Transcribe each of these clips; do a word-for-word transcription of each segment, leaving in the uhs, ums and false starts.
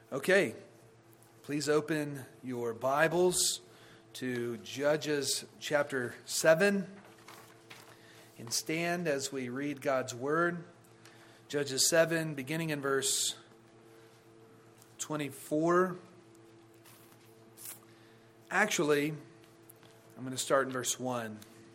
Okay, please open your Bibles to Judges chapter seven and stand as we read God's Word. Judges seven, beginning in verse twenty-four. Actually, I'm going to start in verse one.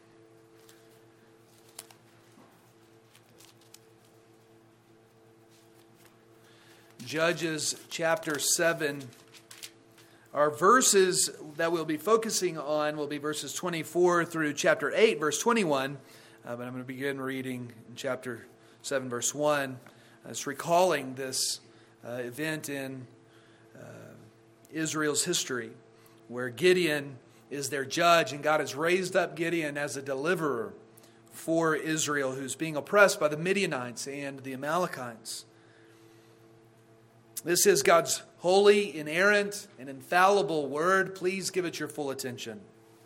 Judges chapter seven. Our verses that we'll be focusing on will be verses twenty-four through chapter eight, verse twenty-one. Uh, but I'm going to begin reading in chapter seven, verse one. Uh, it's recalling this uh, event in uh, Israel's history where Gideon is their judge, and God has raised up Gideon as a deliverer for Israel, who's being oppressed by the Midianites and the Amalekites. This is God's holy, inerrant, and infallible word. Please give it your full attention.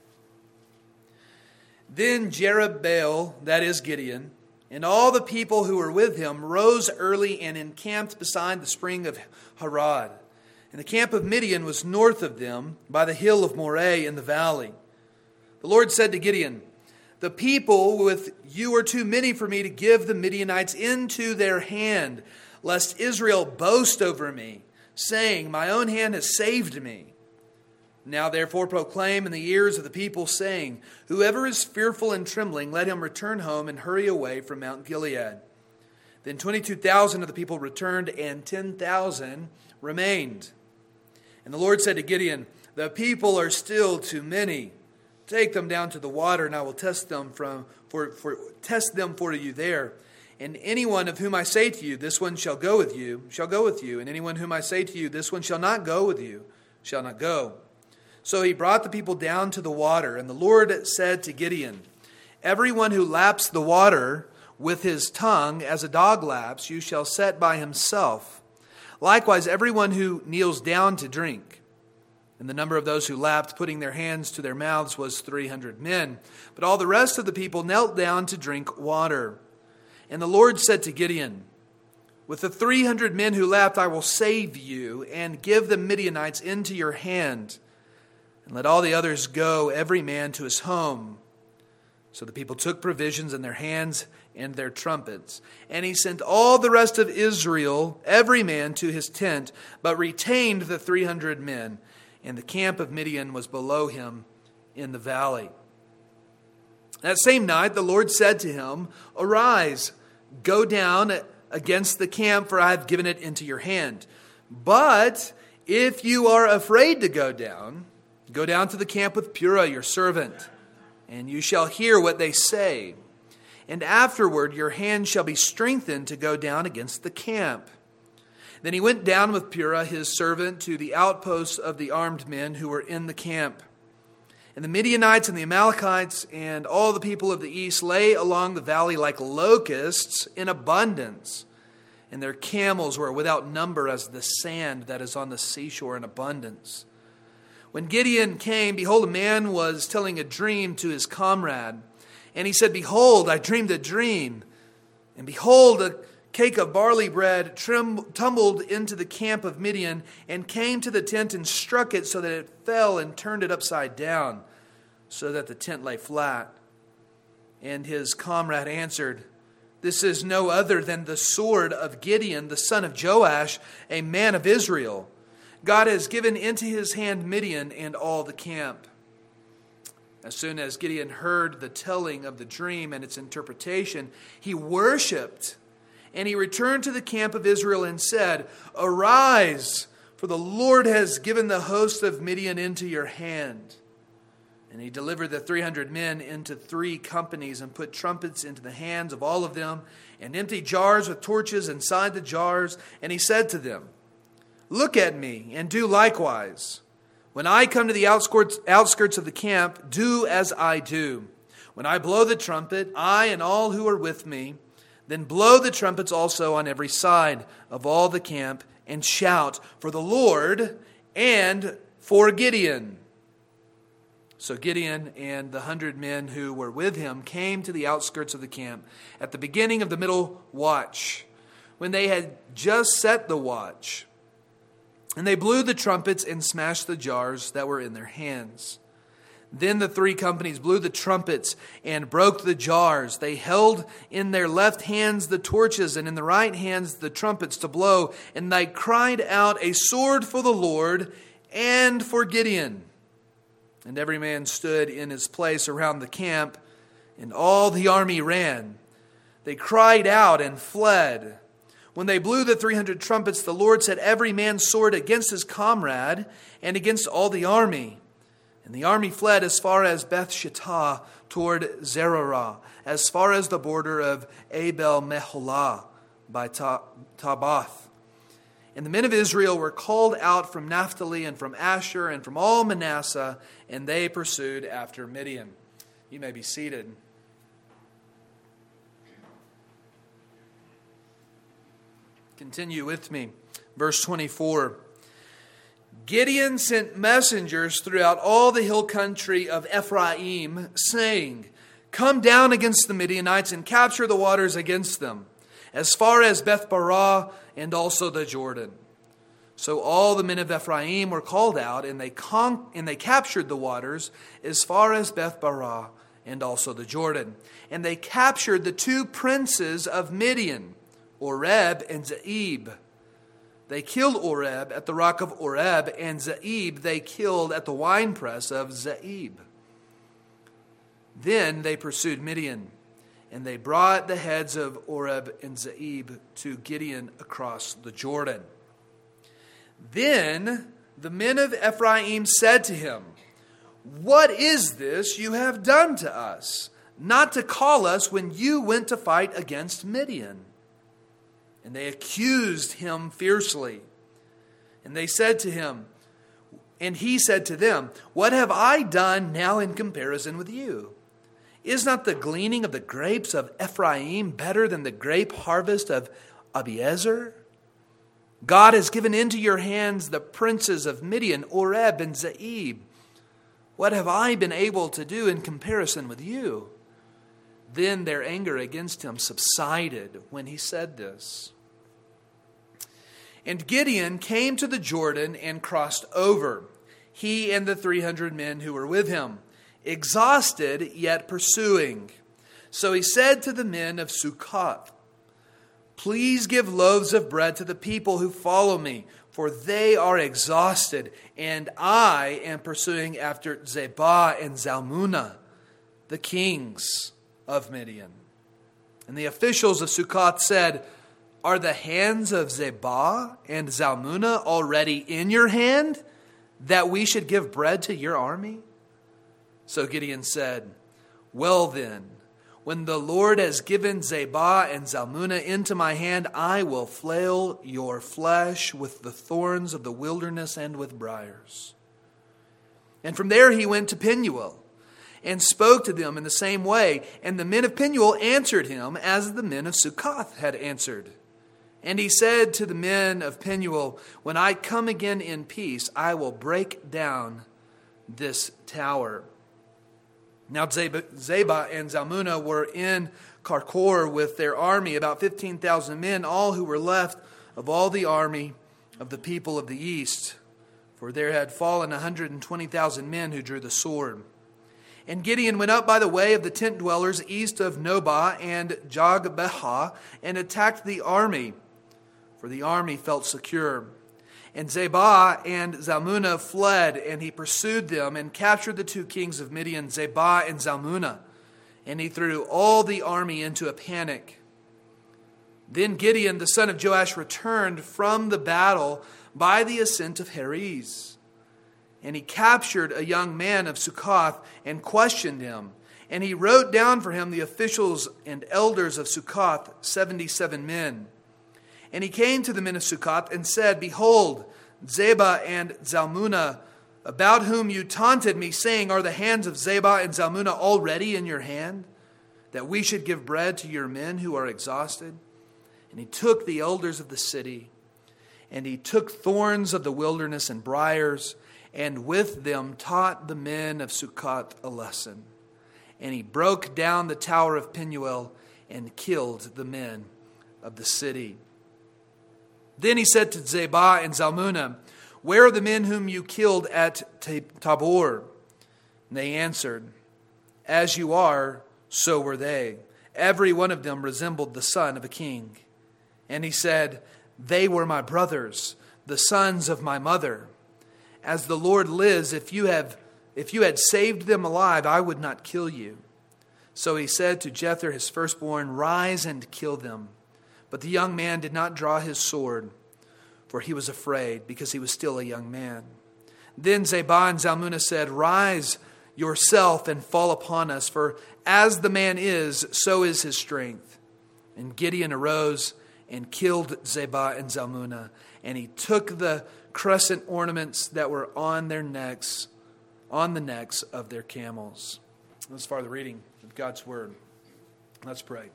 Then Jerubbaal, that is Gideon, and all the people who were with him rose early and encamped beside the spring of Harod. And the camp of Midian was north of them by the hill of Moreh in the valley. The Lord said to Gideon, "The people with you are too many for me to give the Midianites into their hand, lest Israel boast over me, saying, 'My own hand has saved me.' Now therefore proclaim in the ears of the people, saying, 'Whoever is fearful and trembling, let him return home and hurry away from Mount Gilead.' Then twenty-two thousand of the people returned, and ten thousand remained. And the Lord said to Gideon, 'The people are still too many. Take them down to the water, and I will test them from for, for test them for you there. And anyone of whom I say to you, this one shall go with you, shall go with you. And anyone whom I say to you, this one shall not go with you, shall not go.' So he brought the people down to the water. And the Lord said to Gideon, 'Everyone who laps the water with his tongue, as a dog laps, you shall set by himself. Likewise, everyone who kneels down to drink.' And the number of those who lapped, putting their hands to their mouths, was three hundred men. But all the rest of the people knelt down to drink water. And the Lord said to Gideon, 'With the three hundred men who lapped, I will save you and give the Midianites into your hand. And let all the others go, every man to his home.' So the people took provisions in their hands and their trumpets. And he sent all the rest of Israel, every man to his tent, but retained the three hundred men. And the camp of Midian was below him in the valley. That same night the Lord said to him, 'Arise, go down against the camp, for I have given it into your hand. But if you are afraid to go down, go down to the camp with Purah your servant, and you shall hear what they say. And afterward your hand shall be strengthened to go down against the camp.' Then he went down with Purah his servant to the outposts of the armed men who were in the camp. And the Midianites and the Amalekites and all the people of the east lay along the valley like locusts in abundance. And their camels were without number as the sand that is on the seashore in abundance. When Gideon came, behold, a man was telling a dream to his comrade. And he said, 'Behold, I dreamed a dream. And behold, a cake of barley bread trim, tumbled into the camp of Midian and came to the tent and struck it so that it fell and turned it upside down, so that the tent lay flat.' And his comrade answered, 'This is no other than the sword of Gideon, the son of Joash, a man of Israel. God has given into his hand Midian and all the camp.' As soon as Gideon heard the telling of the dream and its interpretation, he worshipped. And he returned to the camp of Israel and said, 'Arise, for the Lord has given the host of Midian into your hand.' And he delivered the three hundred men into three companies and put trumpets into the hands of all of them and empty jars with torches inside the jars. And he said to them, 'Look at me and do likewise. When I come to the outskirts, outskirts of the camp, do as I do. When I blow the trumpet, I and all who are with me, then blow the trumpets also on every side of all the camp and shout for the Lord and for Gideon.' So Gideon and the hundred men who were with him came to the outskirts of the camp at the beginning of the middle watch, when they had just set the watch. And they blew the trumpets and smashed the jars that were in their hands. Then the three companies blew the trumpets and broke the jars. They held in their left hands the torches and in the right hands the trumpets to blow. And they cried out, "A sword for the Lord and for Gideon." And every man stood in his place around the camp, and all the army ran. They cried out and fled. When they blew the three hundred trumpets, the Lord set every man's sword against his comrade and against all the army. And the army fled as far as Beth Shittah toward Zerorah, as far as the border of Abel Meholah by Tabath. And the men of Israel were called out from Naphtali and from Asher and from all Manasseh, and they pursued after Midian. You may be seated. Continue with me. Verse twenty-four. Gideon sent messengers throughout all the hill country of Ephraim, saying, "Come down against the Midianites and capture the waters against them, as far as Beth-barah and also the Jordan." So all the men of Ephraim were called out, and they con- and they captured the waters as far as Beth-barah and also the Jordan. And they captured the two princes of Midian, Oreb and Zeeb. They killed Oreb at the rock of Oreb, and Zeeb they killed at the winepress of Zeeb. Then they pursued Midian, and they brought the heads of Oreb and Zeeb to Gideon across the Jordan. Then the men of Ephraim said to him, "What is this you have done to us, not to call us when you went to fight against Midian?" And they accused him fiercely. And they said to him, and he said to them, "What have I done now in comparison with you? Is not the gleaning of the grapes of Ephraim better than the grape harvest of Abiezer? God has given into your hands the princes of Midian, Oreb and Zeeb. What have I been able to do in comparison with you?" Then their anger against him subsided when he said this. And Gideon came to the Jordan and crossed over, he and the three hundred men who were with him, exhausted yet pursuing. So he said to the men of Succoth, "Please give loaves of bread to the people who follow me, for they are exhausted, and I am pursuing after Zebah and Zalmunna, the kings of Midian." And the officials of Succoth said, "Are the hands of Zebah and Zalmunna already in your hand, that we should give bread to your army?" So Gideon said, "Well then, when the Lord has given Zebah and Zalmunna into my hand, I will flail your flesh with the thorns of the wilderness and with briars." And from there he went to Penuel, and spoke to them in the same way. And the men of Penuel answered him as the men of Succoth had answered. And he said to the men of Penuel, "When I come again in peace, I will break down this tower." Now Zebah and Zalmunna were in Karkor with their army, about fifteen thousand men, all who were left of all the army of the people of the east. For there had fallen one hundred twenty thousand men who drew the sword. And Gideon went up by the way of the tent dwellers east of Nobah and Jogbehah and attacked the army, for the army felt secure. And Zebah and Zalmunna fled, and he pursued them and captured the two kings of Midian, Zebah and Zalmunna. And he threw all the army into a panic. Then Gideon, the son of Joash, returned from the battle by the ascent of Heres. And he captured a young man of Succoth and questioned him. And he wrote down for him the officials and elders of Succoth, seventy-seven men. And he came to the men of Succoth and said, "Behold, Zebah and Zalmunna, about whom you taunted me, saying, 'Are the hands of Zebah and Zalmunna already in your hand, that we should give bread to your men who are exhausted?' And he took the elders of the city, and he took thorns of the wilderness and briars, and with them taught the men of Succoth a lesson. And he broke down the tower of Penuel and killed the men of the city." Then he said to Zebah and Zalmunna, where are the men whom you killed at Tabor? And they answered, as you are, so were they. Every one of them resembled the son of a king. And he said, they were my brothers, the sons of my mother. As the Lord lives, if you have, if you had saved them alive, I would not kill you. So he said to Jether, his firstborn, rise and kill them. But the young man did not draw his sword, for he was afraid, because he was still a young man. Then Zebah and Zalmunna said, rise yourself and fall upon us, for as the man is, so is his strength. And Gideon arose and killed Zebah and Zalmunna, and he took the crescent ornaments that were on their necks, on the necks of their camels. That's far the reading of God's word. Let's pray.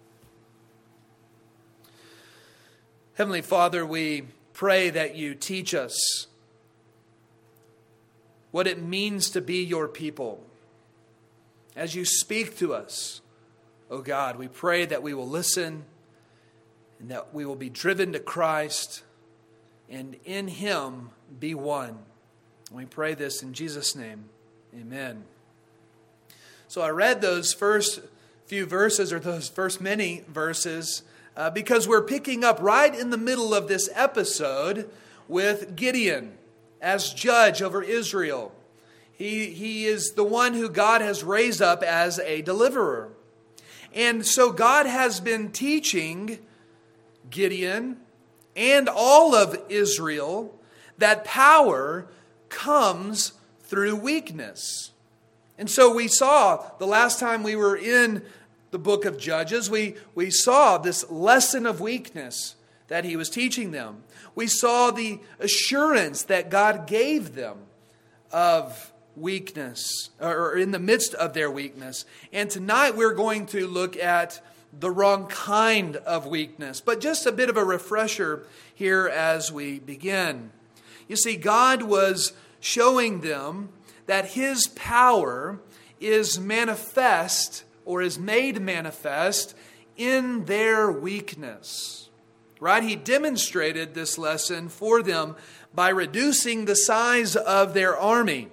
Heavenly Father, we pray that you teach us what it means to be your people. As you speak to us, oh God, we pray that we will listen and that we will be driven to Christ and in him be one. We pray this in Jesus' name. Amen. So I read those first few verses, or those first many verses, uh, because we're picking up right in the middle of this episode with Gideon as judge over Israel. He, he is the one who God has raised up as a deliverer. And so God has been teaching Gideon and all of Israel that power comes through weakness. And so we saw the last time we were in the book of Judges, we, we saw this lesson of weakness that he was teaching them. We saw the assurance that God gave them of weakness, or in the midst of their weakness. And tonight we're going to look at the wrong kind of weakness. But just a bit of a refresher here as we begin. You see, God was showing them that his power is manifest, or is made manifest, in their weakness. Right? He demonstrated this lesson for them by reducing the size of their army.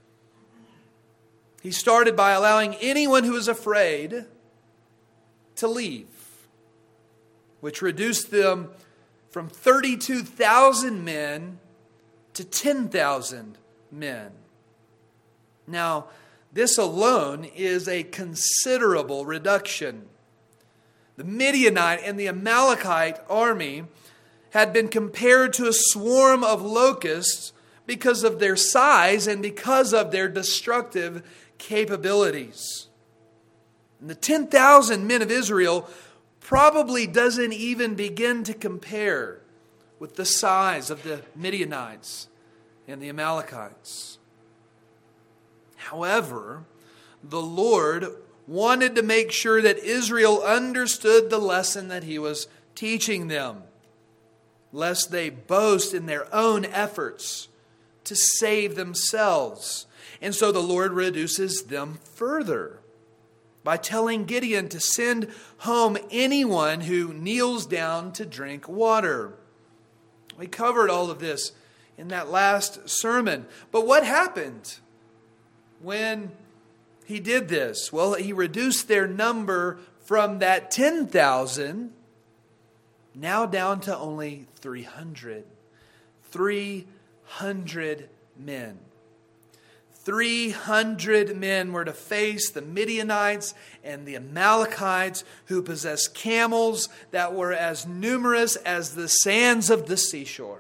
He started by allowing anyone who was afraid to leave, which reduced them from thirty-two thousand men to ten thousand men. Now, this alone is a considerable reduction. The Midianite and the Amalekite army had been compared to a swarm of locusts because of their size and because of their destructive capabilities. And the ten thousand men of Israel probably doesn't even begin to compare with the size of the Midianites and the Amalekites. However, the Lord wanted to make sure that Israel understood the lesson that he was teaching them, lest they boast in their own efforts to save themselves. And so the Lord reduces them further by telling Gideon to send home anyone who kneels down to drink water. We covered all of this in that last sermon. But what happened when he did this? Well, he reduced their number from that ten thousand now down to only three hundred. three hundred men. three hundred men were to face the Midianites and the Amalekites, who possessed camels that were as numerous as the sands of the seashore.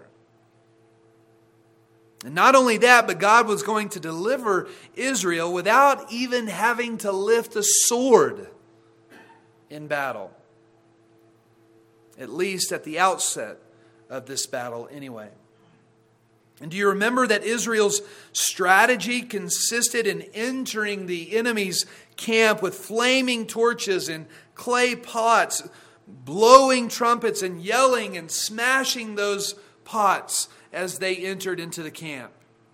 And not only that, but God was going to deliver Israel without even having to lift a sword in battle. At least at the outset of this battle anyway. And do you remember that Israel's strategy consisted in entering the enemy's camp with flaming torches and clay pots, blowing trumpets and yelling and smashing those pots as they entered into the camp?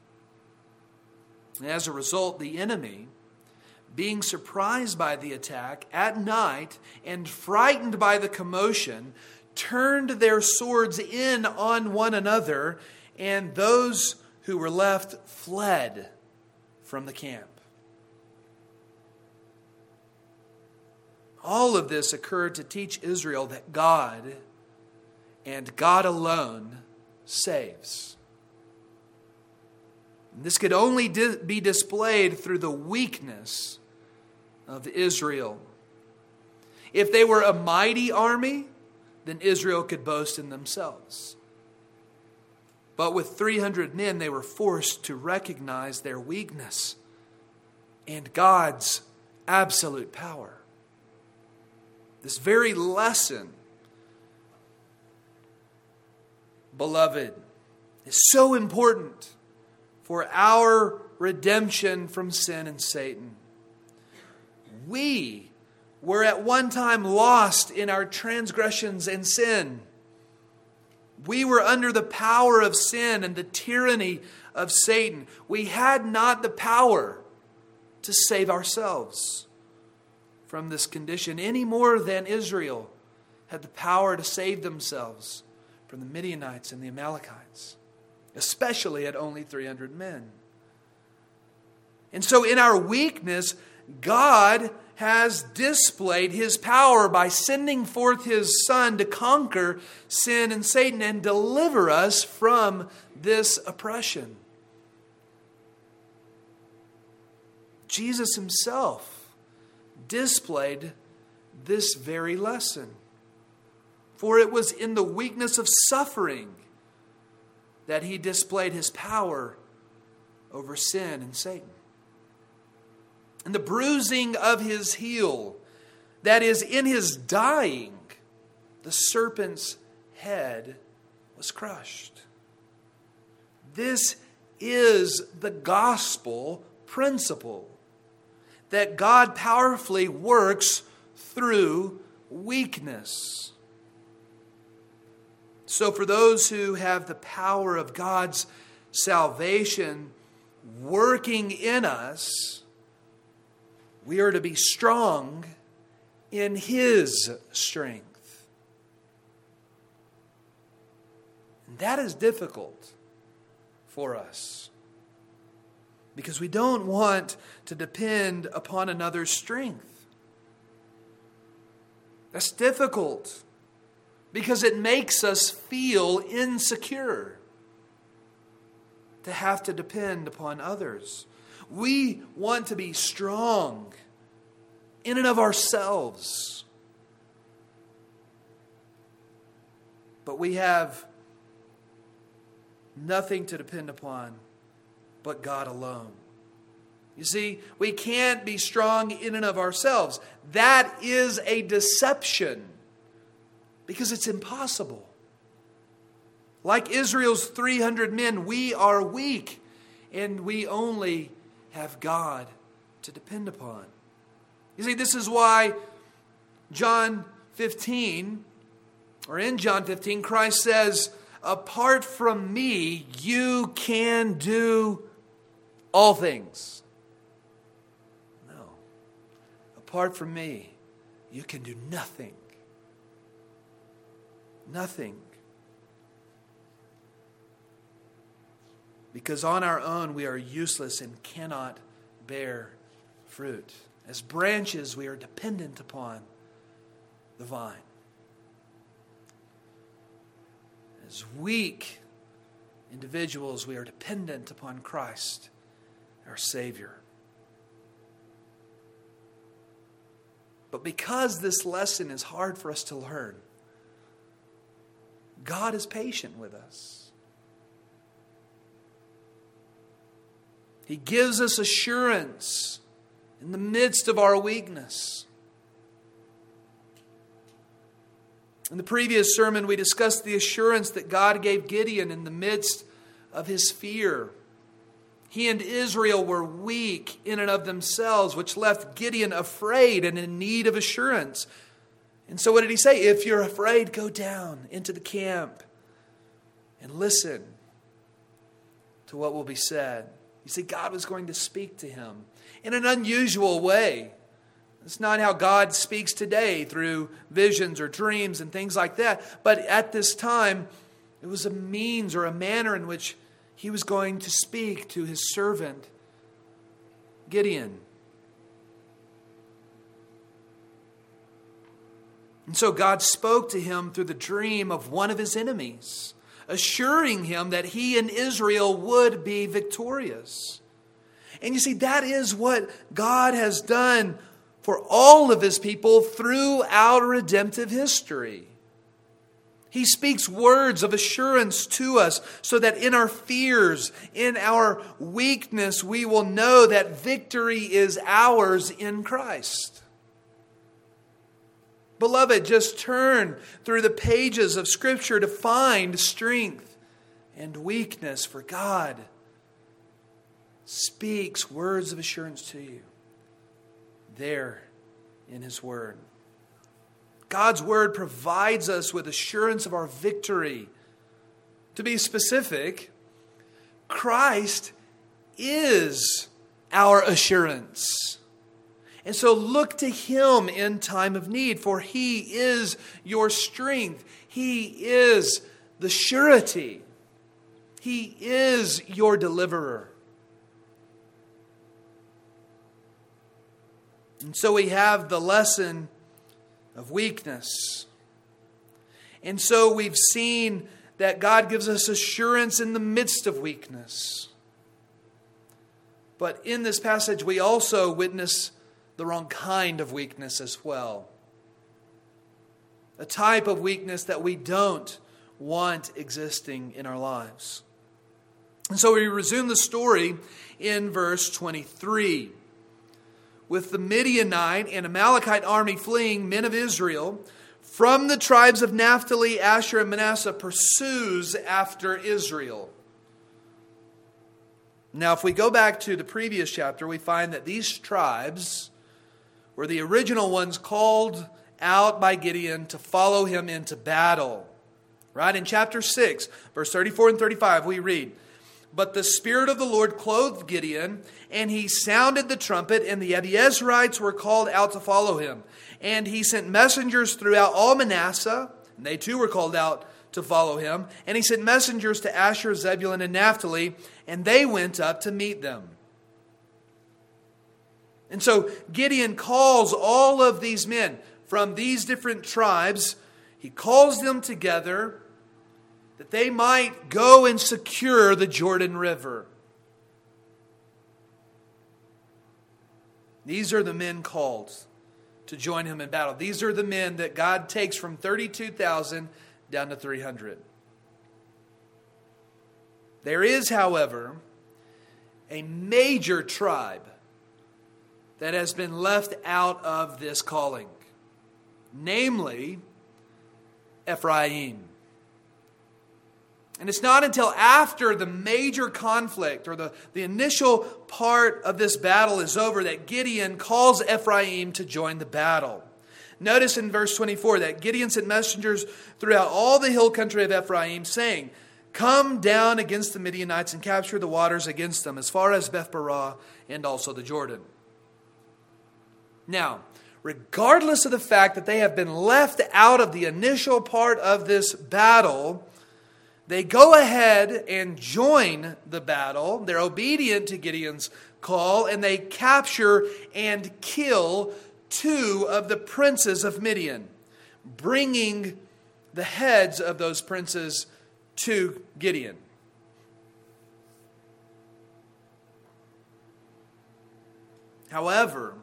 And as a result, the enemy, being surprised by the attack at night and frightened by the commotion, turned their swords in on one another and those who were left fled from the camp. All of this occurred to teach Israel that God and God alone saves. And this could only di- be displayed through the weakness of Israel. If they were a mighty army, then Israel could boast in themselves. But with three hundred men, they were forced to recognize their weakness and God's absolute power. This very lesson, beloved, is so important for our redemption from sin and Satan. We were at one time lost in our transgressions and sin. We were under the power of sin and the tyranny of Satan. We had not the power to save ourselves from this condition any more than Israel had the power to save themselves from the Midianites and the Amalekites, especially at only three hundred men. And so in our weakness, God has displayed His power by sending forth His Son to conquer sin and Satan and deliver us from this oppression. Jesus Himself displayed this very lesson. For it was in the weakness of suffering that He displayed His power over sin and Satan. In the bruising of His heel, that is, in His dying, the serpent's head was crushed. This is the gospel principle, that God powerfully works through weakness. So for those who have the power of God's salvation working in us, we are to be strong in His strength. And that is difficult for us, because we don't want to depend upon another's strength. That's difficult because it makes us feel insecure to have to depend upon others. We want to be strong in and of ourselves. But we have nothing to depend upon but God alone. You see, we can't be strong in and of ourselves. That is a deception, because it's impossible. Like Israel's three hundred men, we are weak, and we only have God to depend upon. You see, this is why John fifteen, or in John fifteen, Christ says, apart from me, you can do all things. No. Apart from me, you can do nothing. Nothing. Because on our own we are useless and cannot bear fruit. As branches, we are dependent upon the vine. As weak individuals, we are dependent upon Christ, our Savior. But because this lesson is hard for us to learn, God is patient with us. He gives us assurance in the midst of our weakness. In the previous sermon, we discussed the assurance that God gave Gideon in the midst of his fear. He and Israel were weak in and of themselves, which left Gideon afraid and in need of assurance. And so what did he say? If you're afraid, go down into the camp and listen to what will be said. You see, God was going to speak to him in an unusual way. It's not how God speaks today through visions or dreams and things like that. But at this time, It was a means or a manner in which he was going to speak to his servant, Gideon. And so God spoke to him through the dream of one of his enemies, assuring him that he and Israel would be victorious. And you see, that is what God has done for all of his people throughout redemptive history. He speaks words of assurance to us so that in our fears, in our weakness, we will know that victory is ours in Christ. Beloved, just turn through the pages of Scripture to find strength and weakness, for God speaks words of assurance to you there in His Word. God's Word provides us with assurance of our victory. To be specific, Christ is our assurance. And so look to Him in time of need, for He is your strength. He is the surety. He is your deliverer. And so we have the lesson of weakness. And so we've seen that God gives us assurance in the midst of weakness. But in this passage, we also witness the wrong kind of weakness as well. A type of weakness that we don't want existing in our lives. And so we resume the story in verse twenty-three. With the Midianite and Amalekite army fleeing, men of Israel from the tribes of Naphtali, Asher, and Manasseh pursues after Israel. Now, if we go back to the previous chapter, we find that these tribes were the original ones called out by Gideon to follow him into battle. Right? In chapter six, verse thirty-four and thirty-five, we read, "But the Spirit of the Lord clothed Gideon, and he sounded the trumpet, and the Abiezrites were called out to follow him. And he sent messengers throughout all Manasseh, and they too were called out to follow him. And he sent messengers to Asher, Zebulun, and Naphtali, and they went up to meet them." And so Gideon calls all of these men from these different tribes. He calls them together that they might go and secure the Jordan River. These are the men called to join him in battle. These are the men that God takes from thirty-two thousand down to three hundred. There is, however, a major tribe that has been left out of this calling, namely Ephraim. And it's not until after the major conflict or the, the initial part of this battle is over that Gideon calls Ephraim to join the battle. Notice in verse twenty-four that Gideon sent messengers throughout all the hill country of Ephraim, saying, "Come down against the Midianites and capture the waters against them, as far as Beth-barah and also the Jordan." Now, regardless of the fact that they have been left out of the initial part of this battle, they go ahead and join the battle. They're obedient to Gideon's call, and they capture and kill two of the princes of Midian, bringing the heads of those princes to Gideon. However,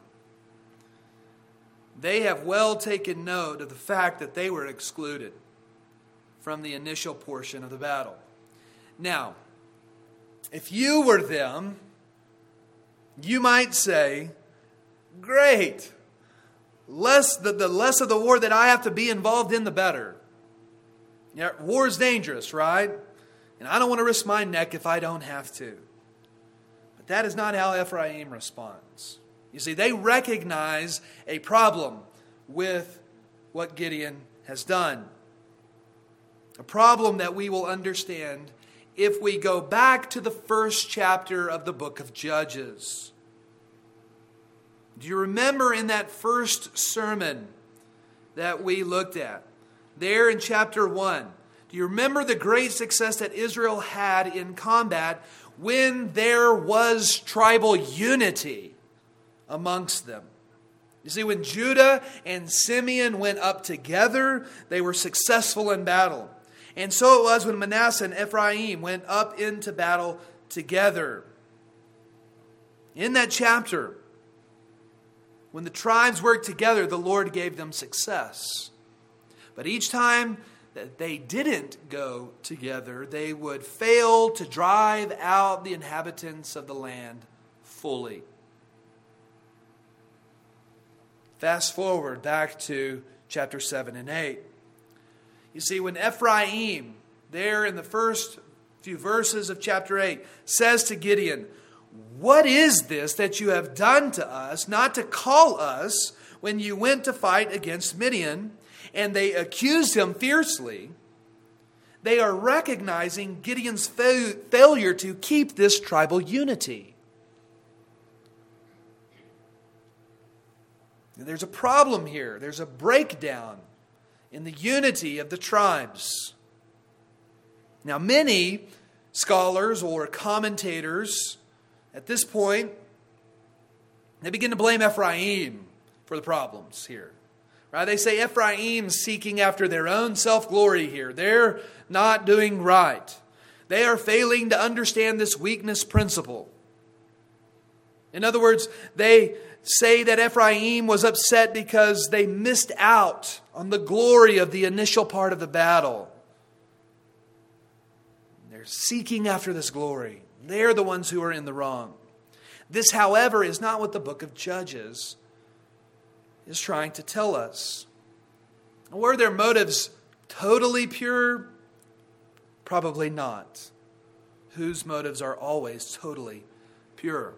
they have well taken note of the fact that they were excluded from the initial portion of the battle. Now, if you were them, you might say, "Great, less the, the less of the war that I have to be involved in, the better." Yeah, war is dangerous, right? And I don't want to risk my neck if I don't have to. But that is not how Ephraim responds. You see, they recognize a problem with what Gideon has done. A problem that we will understand if we go back to the first chapter of the book of Judges. Do you remember in that first sermon that we looked at? There in chapter one, Do you remember the great success that Israel had in combat when there was tribal unity amongst them? You see, when Judah and Simeon went up together, they were successful in battle. And so it was when Manasseh and Ephraim went up into battle together. In that chapter, when the tribes worked together, the Lord gave them success. But each time that they didn't go together, they would fail to drive out the inhabitants of the land fully. Fast forward back to chapter seven and eight. You see, when Ephraim, there in the first few verses of chapter eight, says to Gideon, "What is this that you have done to us, not to call us when you went to fight against Midian?" And they accused him fiercely. They are recognizing Gideon's fa- failure to keep this tribal unity. There's a problem here. There's a breakdown in the unity of the tribes. Now, many scholars or commentators at this point, they begin to blame Ephraim for the problems here. Right? They say Ephraim's seeking after their own self-glory here. They're not doing right. They are failing to understand this weakness principle. In other words, they say that Ephraim was upset because they missed out on the glory of the initial part of the battle. They're seeking after this glory. They're the ones who are in the wrong. This, however, is not what the book of Judges is trying to tell us. Were their motives totally pure? Probably not. Whose motives are always totally pure?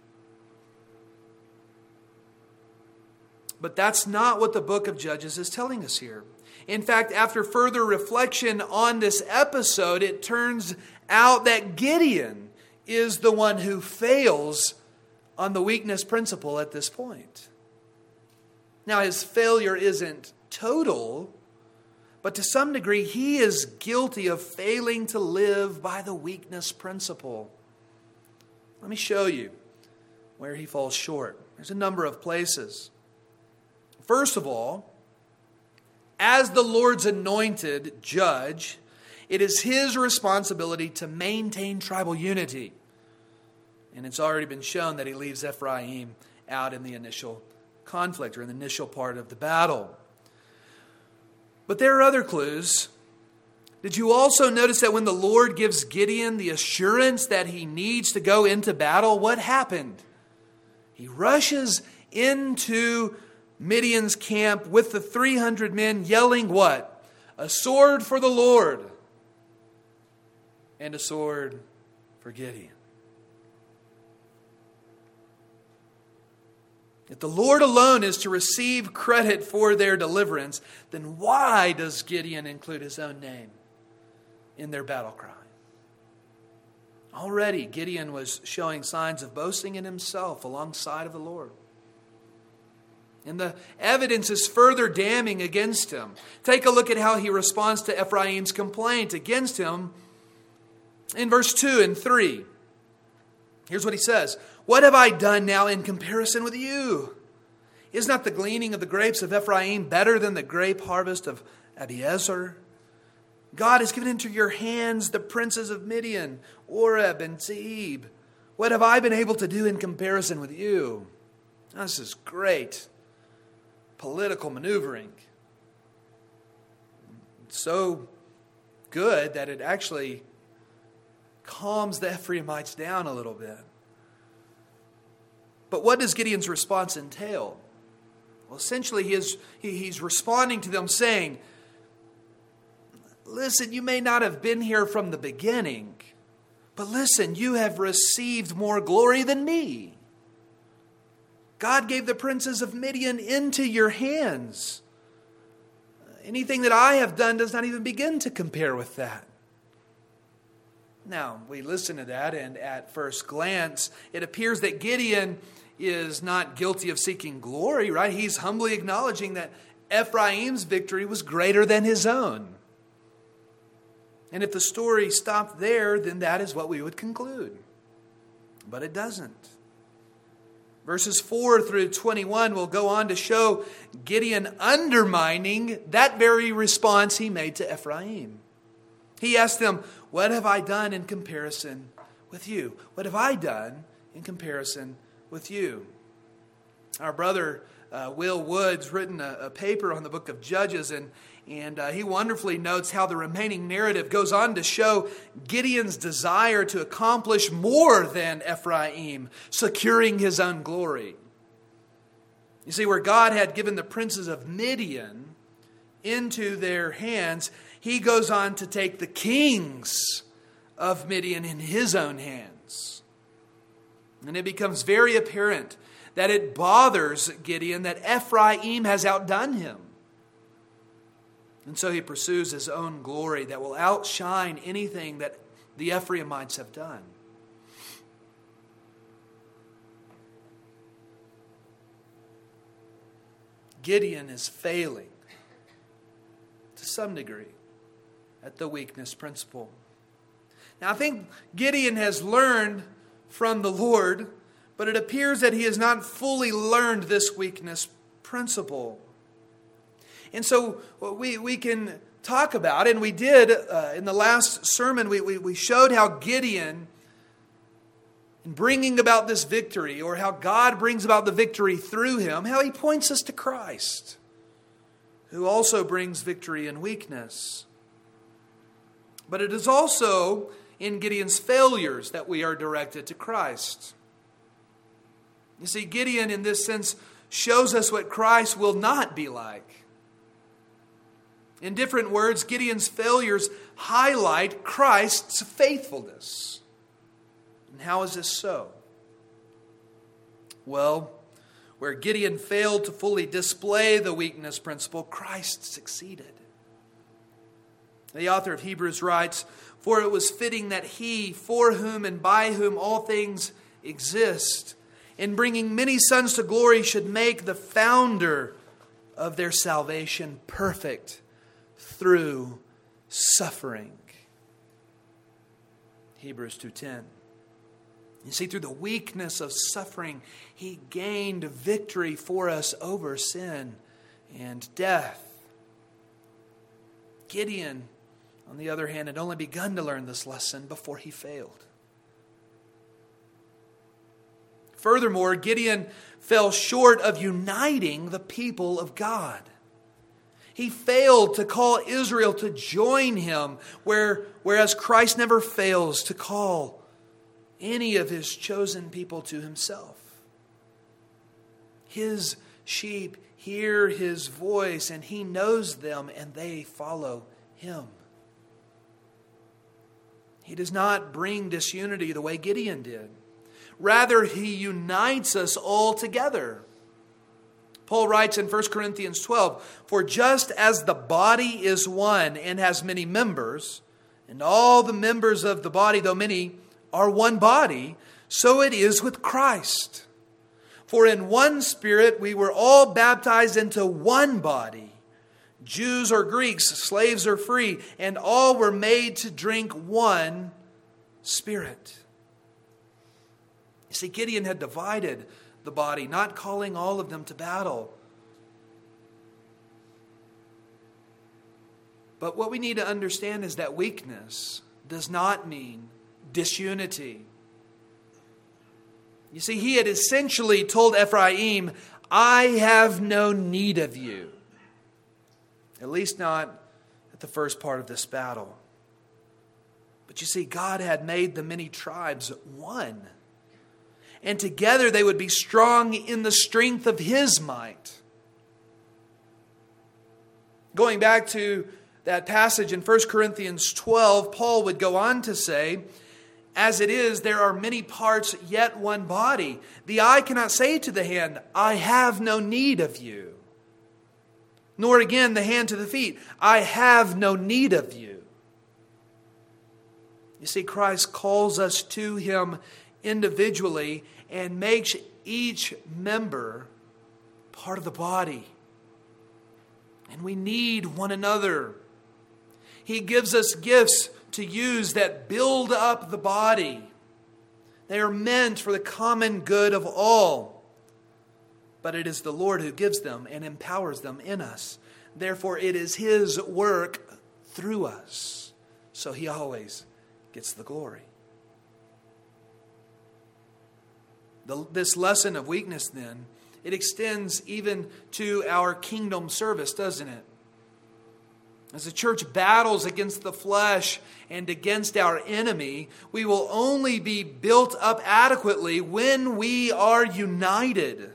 But that's not what the book of Judges is telling us here. In fact, after further reflection on this episode, it turns out that Gideon is the one who fails on the weakness principle at this point. Now, his failure isn't total, but to some degree, he is guilty of failing to live by the weakness principle. Let me show you where he falls short. There's a number of places. First of all, as the Lord's anointed judge, it is his responsibility to maintain tribal unity. And it's already been shown that he leaves Ephraim out in the initial conflict or in the initial part of the battle. But there are other clues. Did you also notice that when the Lord gives Gideon the assurance that he needs to go into battle, what happened? He rushes into Midian's camp with the three hundred men yelling what? A sword for the Lord and a sword for Gideon. If the Lord alone is to receive credit for their deliverance, then why does Gideon include his own name in their battle cry? Already, Gideon was showing signs of boasting in himself alongside of the Lord. And the evidence is further damning against him. Take a look at how he responds to Ephraim's complaint against him in verse two and three. Here's what he says. "What have I done now in comparison with you? Is not the gleaning of the grapes of Ephraim better than the grape harvest of Abiezer? God has given into your hands the princes of Midian, Oreb and Zeeb. What have I been able to do in comparison with you?" This is great political maneuvering. So good that it actually calms the Ephraimites down a little bit. But what does Gideon's response entail? Well, essentially he is, he, he's responding to them saying, listen, you may not have been here from the beginning, but listen, you have received more glory than me. God gave the princes of Midian into your hands. Anything that I have done does not even begin to compare with that. Now, we listen to that, and at first glance, it appears that Gideon is not guilty of seeking glory, right? He's humbly acknowledging that Ephraim's victory was greater than his own. And if the story stopped there, then that is what we would conclude. But it doesn't. Verses four through twenty-one will go on to show Gideon undermining that very response he made to Ephraim. He asked them, "What have I done in comparison with you? What have I done in comparison with you?" Our brother uh, Will Wood's written a, a paper on the book of Judges, and, and uh, he wonderfully notes how the remaining narrative goes on to show Gideon's desire to accomplish more than Ephraim, securing his own glory. You see, where God had given the princes of Midian into their hands, he goes on to take the kings of Midian in his own hands. And it becomes very apparent that it bothers Gideon that Ephraim has outdone him. And so he pursues his own glory that will outshine anything that the Ephraimites have done. Gideon is failing to some degree at the weakness principle. Now, I think Gideon has learned from the Lord, but it appears that he has not fully learned this weakness principle. And so we, we can talk about, and we did uh, in the last sermon, we, we, we showed how Gideon, in bringing about this victory, or how God brings about the victory through him, how he points us to Christ, who also brings victory in weakness. But it is also in Gideon's failures that we are directed to Christ. You see, Gideon in this sense shows us what Christ will not be like. In different words, Gideon's failures highlight Christ's faithfulness. And how is this so? Well, where Gideon failed to fully display the weakness principle, Christ succeeded. The author of Hebrews writes, "For it was fitting that he, for whom and by whom all things exist, in bringing many sons to glory, should make the founder of their salvation perfect through suffering." Hebrews two ten. You see, through the weakness of suffering, he gained victory for us over sin and death. Gideon, on the other hand, had only begun to learn this lesson before he failed. Furthermore, Gideon fell short of uniting the people of God. He failed to call Israel to join him, where, whereas Christ never fails to call any of his chosen people to himself. His sheep hear his voice, and he knows them, and they follow him. He does not bring disunity the way Gideon did. Rather, he unites us all together. Paul writes in First Corinthians twelve, "For just as the body is one and has many members, and all the members of the body, though many, are one body, so it is with Christ. For in one Spirit we were all baptized into one body, Jews or Greeks, slaves or free, and all were made to drink one Spirit." You see, Gideon had divided the body, not calling all of them to battle. But what we need to understand is that weakness does not mean disunity. You see, he had essentially told Ephraim, "I have no need of you." At least not at the first part of this battle. But you see, God had made the many tribes one. And together they would be strong in the strength of his might. Going back to that passage in First Corinthians twelve, Paul would go on to say, "As it is, there are many parts, yet one body. The eye cannot say to the hand, 'I have no need of you.' Nor again the hand to the feet, 'I have no need of you.'" You see, Christ calls us to him individually and makes each member part of the body. And we need one another. He gives us gifts to use that build up the body. They are meant for the common good of all. But it is the Lord who gives them and empowers them in us. Therefore, it is His work through us. So He always gets the glory. The, this lesson of weakness, then, it extends even to our kingdom service, doesn't it? As the church battles against the flesh and against our enemy, we will only be built up adequately when we are united.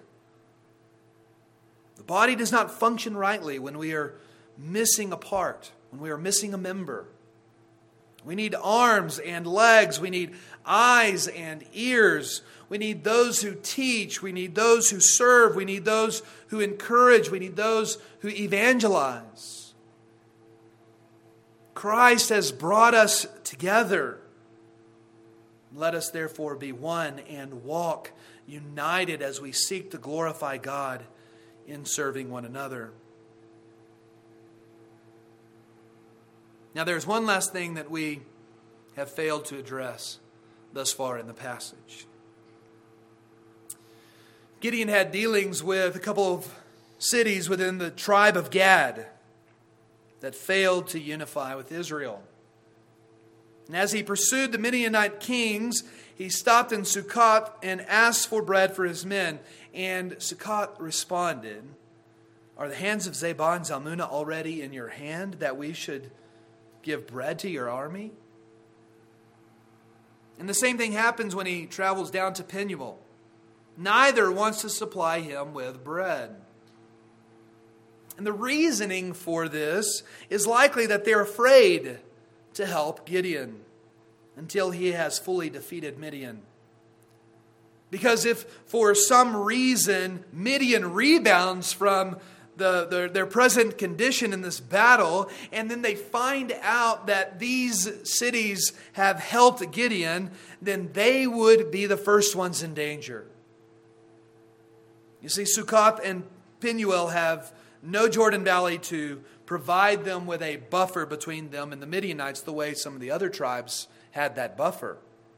The body does not function rightly when we are missing a part, when we are missing a member. We need arms and legs. We need eyes and ears. We need those who teach. We need those who serve. We need those who encourage. We need those who evangelize. Christ has brought us together. Let us therefore be one and walk united as we seek to glorify God in serving one another. Now, there's one last thing that we have failed to address thus far in the passage. Gideon had dealings with a couple of cities within the tribe of Gad that failed to unify with Israel. And as he pursued the Midianite kings, he stopped in Sukkot and asked for bread for his men. And Sukkot responded, "Are the hands of Zebah and Zalmunna already in your hand, that we should give bread to your army?" And the same thing happens when he travels down to Penuel. Neither wants to supply him with bread. And the reasoning for this is likely that they're afraid to help Gideon until he has fully defeated Midian. Because if for some reason Midian rebounds from the, the, their present condition in this battle, and then they find out that these cities have helped Gideon, then they would be the first ones in danger. You see, Sukkot and Penuel have no Jordan Valley to provide them with a buffer between them and the Midianites the way some of the other tribes had that buffer.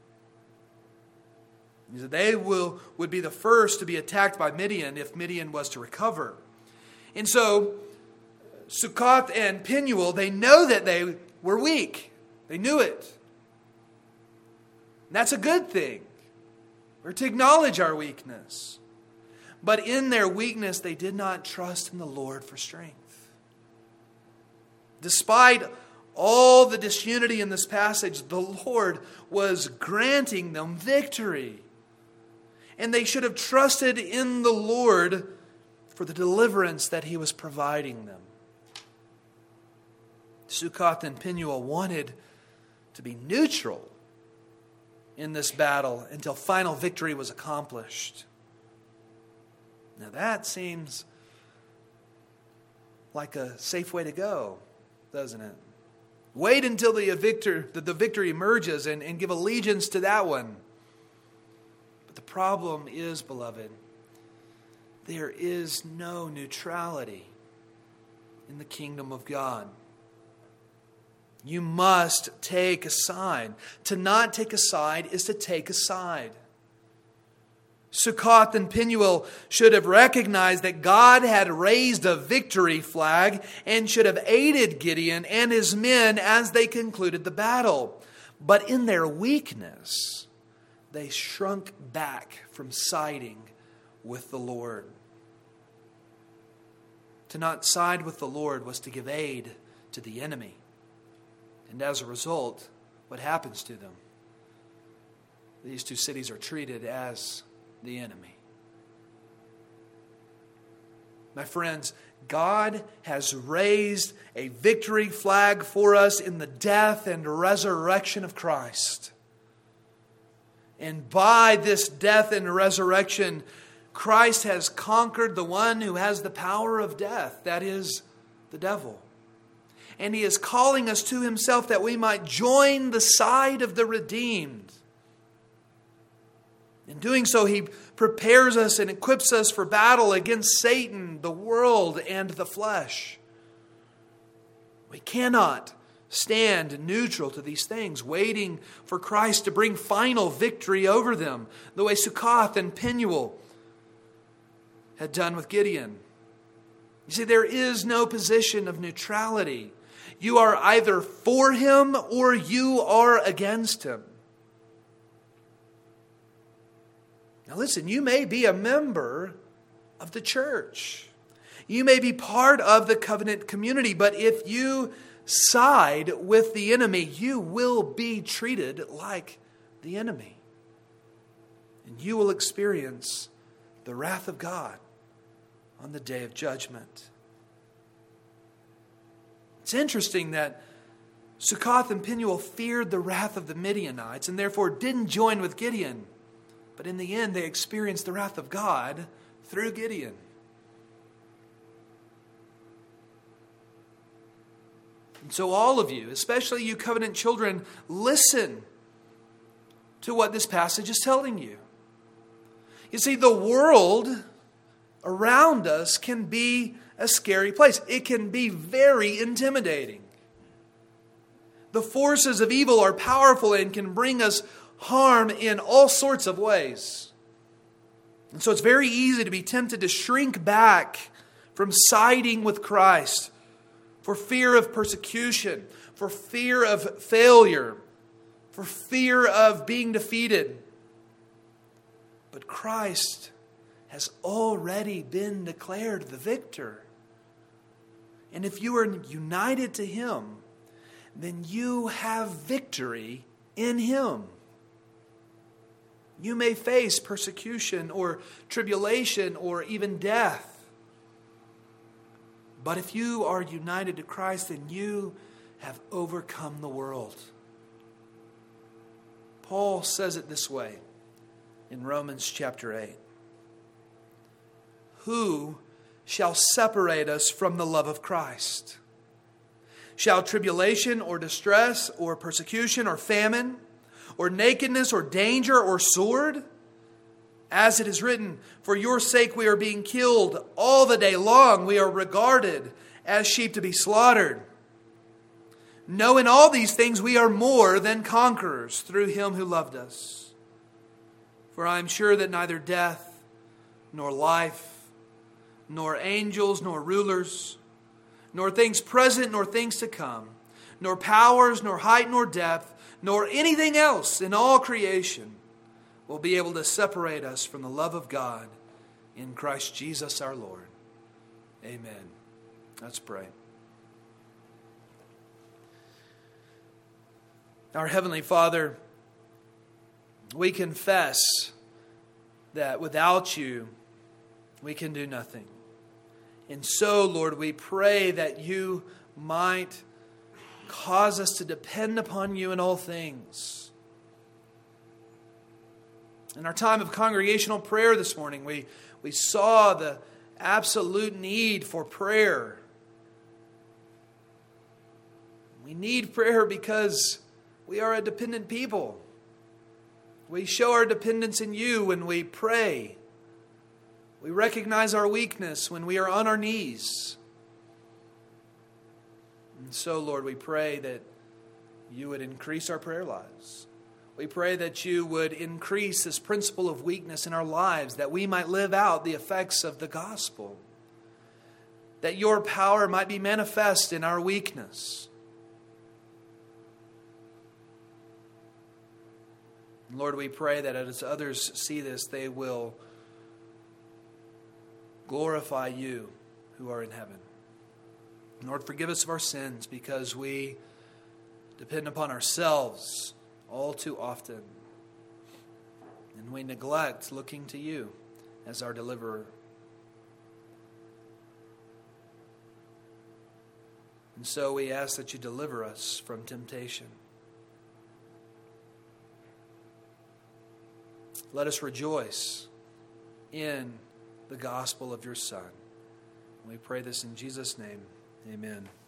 They will, would be the first to be attacked by Midian if Midian was to recover. And so, Sukkot and Penuel, they know that they were weak. They knew it. And that's a good thing. We're to acknowledge our weakness. But in their weakness, they did not trust in the Lord for strength. Despite all the disunity in this passage, the Lord was granting them victory. And they should have trusted in the Lord for the deliverance that He was providing them. Sukkot and Penuel wanted to be neutral in this battle until final victory was accomplished. Now that seems like a safe way to go, doesn't it? Wait until the victor, the, the victory emerges and, and give allegiance to that one. But the problem is, beloved, there is no neutrality in the kingdom of God. You must take a side. To not take a side is to take a side. Sukkot and Penuel should have recognized that God had raised a victory flag and should have aided Gideon and his men as they concluded the battle. But in their weakness, they shrunk back from siding with the Lord. To not side with the Lord was to give aid to the enemy. And as a result, what happens to them? These two cities are treated as the enemy. My friends, God has raised a victory flag for us in the death and resurrection of Christ. And by this death and resurrection, Christ has conquered the one who has the power of death, that is, the devil. And He is calling us to Himself that we might join the side of the redeemed. In doing so, He prepares us and equips us for battle against Satan, the world, and the flesh. We cannot stand neutral to these things, waiting for Christ to bring final victory over them, the way Sukkoth and Penuel had done with Gideon. You see, there is no position of neutrality. You are either for him or you are against him. Now listen, you may be a member of the church. You may be part of the covenant community, but if you side with the enemy, you will be treated like the enemy. And you will experience the wrath of God on the day of judgment. It's interesting that Sukkoth and Penuel feared the wrath of the Midianites and therefore didn't join with Gideon. But in the end, they experienced the wrath of God through Gideon. And so all of you, especially you covenant children, listen to what this passage is telling you. You see, the world around us can be a scary place. It can be very intimidating. The forces of evil are powerful and can bring us harm in all sorts of ways. And so it's very easy to be tempted to shrink back from siding with Christ for fear of persecution, for fear of failure, for fear of being defeated. But Christ has already been declared the victor. And if you are united to him, then you have victory in him. You may face persecution or tribulation or even death. But if you are united to Christ, then you have overcome the world. Paul says it this way in Romans chapter eight. Who shall separate us from the love of Christ? Shall tribulation or distress or persecution or famine or nakedness or danger or sword? As it is written, for your sake we are being killed all the day long. We are regarded as sheep to be slaughtered. No, in all these things we are more than conquerors through him who loved us. For I am sure that neither death, nor life, nor angels, nor rulers, nor things present, nor things to come, nor powers, nor height, nor depth, nor anything else in all creation will be able to separate us from the love of God in Christ Jesus our Lord. Amen. Let's pray. Our Heavenly Father, we confess that without you, we can do nothing. And so, Lord, we pray that you might cause us to depend upon you in all things. In our time of congregational prayer this morning, we, we saw the absolute need for prayer. We need prayer because we are a dependent people. We show our dependence in you when we pray. We recognize our weakness when we are on our knees. And so, Lord, we pray that you would increase our prayer lives. We pray that you would increase this principle of weakness in our lives, that we might live out the effects of the gospel, that your power might be manifest in our weakness. Lord, we pray that as others see this, they will glorify you who are in heaven. Lord, forgive us of our sins because we depend upon ourselves all too often. And we neglect looking to you as our deliverer. And so we ask that you deliver us from temptation. Let us rejoice in the gospel of your Son. We pray this in Jesus' name. Amen.